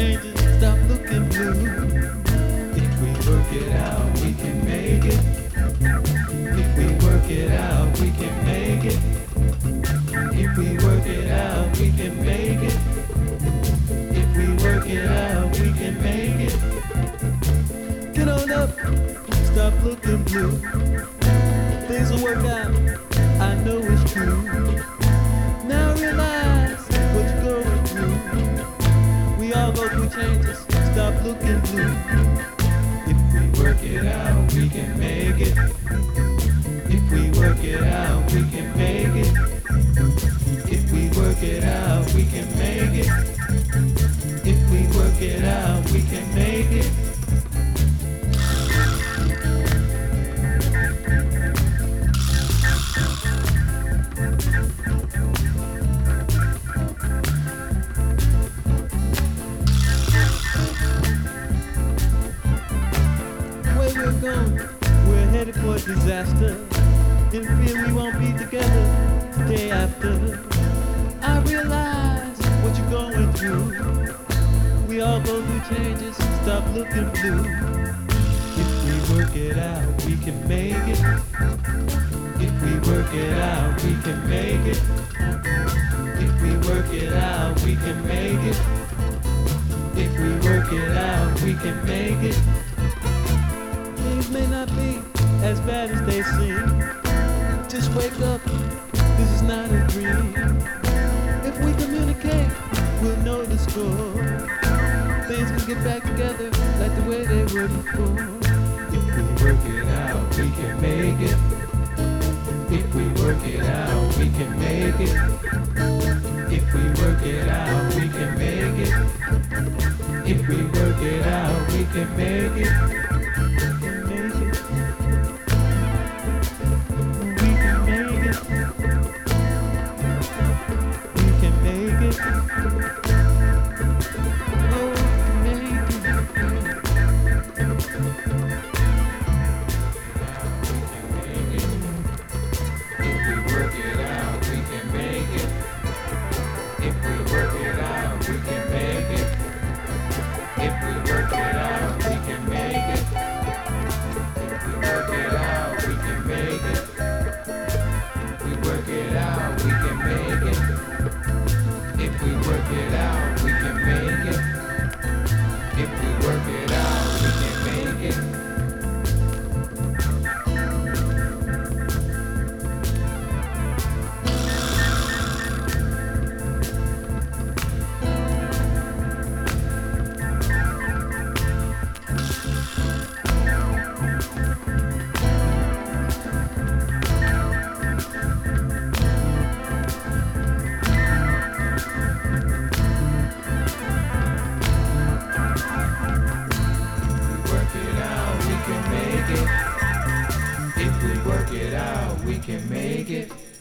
changes, stop looking blue. If we work it out, we can make it. If we work it out, we can make it. If we work it out, we can make it. If we work it out, we can make it. Get on up, stop looking blue. Things will work out, I know it's true. Now realize what you're going through. We all go through changes, stop looking blue. If we work it out, we can make it. If we work it out, we can make it. If we work it out, we can make it. If we work it out, we can make it. Where we're going, we're headed for disaster. In fear we won't be together the day after. I realize what you're going through. We all go through changes, stop looking blue. If we work it out, we can make it. If we work it out, we can make it. If we work it out, we can make it. If we work it out, we can make it. Things may not be as bad as they seem. Just wake up, this is not a dream. If we communicate, we'll know the score. Things can get back together like the way they were before. If we work it out, we can make it. If we work it out, we can make it. If we work it out, we can make it. If we work it out, we can make it. If we work it out, we can make it.